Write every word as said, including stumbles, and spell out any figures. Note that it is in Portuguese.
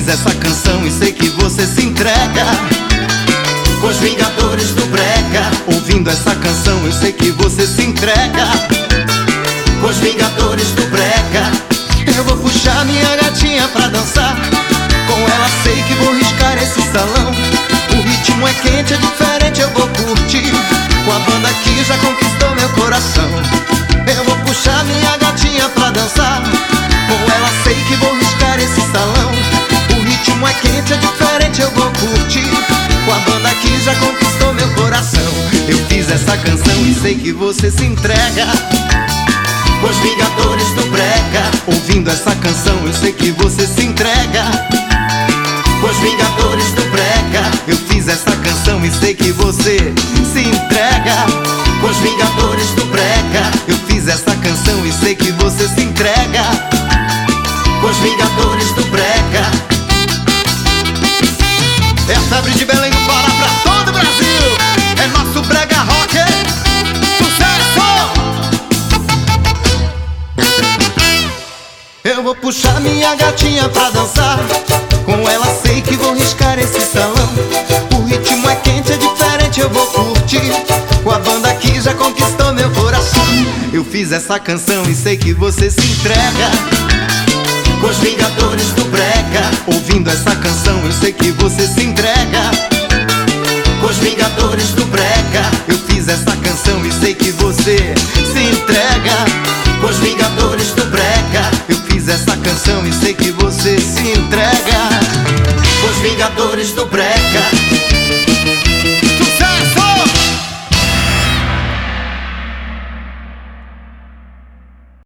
essa canção e sei que você se entrega. Com os Vingadores do Brega. Ouvindo essa canção eu sei que você se entrega. Com os Vingadores do Brega. Eu vou puxar minha gatinha pra dançar. Com ela sei que vou riscar esse salão. O ritmo é quente, é diferente, eu vou curtir. Com a banda que já conquistou meu coração. Eu vou puxar minha gatinha pra dançar. Com ela sei que vou riscar esse salão. O ritmo é quente, é diferente, eu vou curtir. Com a banda que já conquistou meu coração. Eu fiz essa canção e sei que você se entrega. Com os Vingadores do Brega. Ouvindo essa canção eu sei que você se entrega. Com os Vingadores do Brega. Eu fiz essa canção e sei que você se entrega. Com os Vingadores do Brega. Eu fiz essa canção e sei que você se entrega. Com os Vingadores do Brega. É a febre de Belém do Pará pra todo o Brasil. É nosso brega rock. Sucesso! Eu vou puxar minha gatinha pra dançar. Com ela sei que vou riscar esse salão. O ritmo é quente, é diferente, eu vou curtir. Com a banda que já conquistou meu coração. Eu fiz essa canção e sei que você se entrega. Com os Vingadores do Brega. Ouvindo essa canção eu sei que você se entrega. Com os Vingadores do Brega. Eu fiz essa canção e sei que você se entrega. Com os Vingadores do Brega. Eu fiz essa canção e sei que você se entrega. Com os Vingadores do Brega.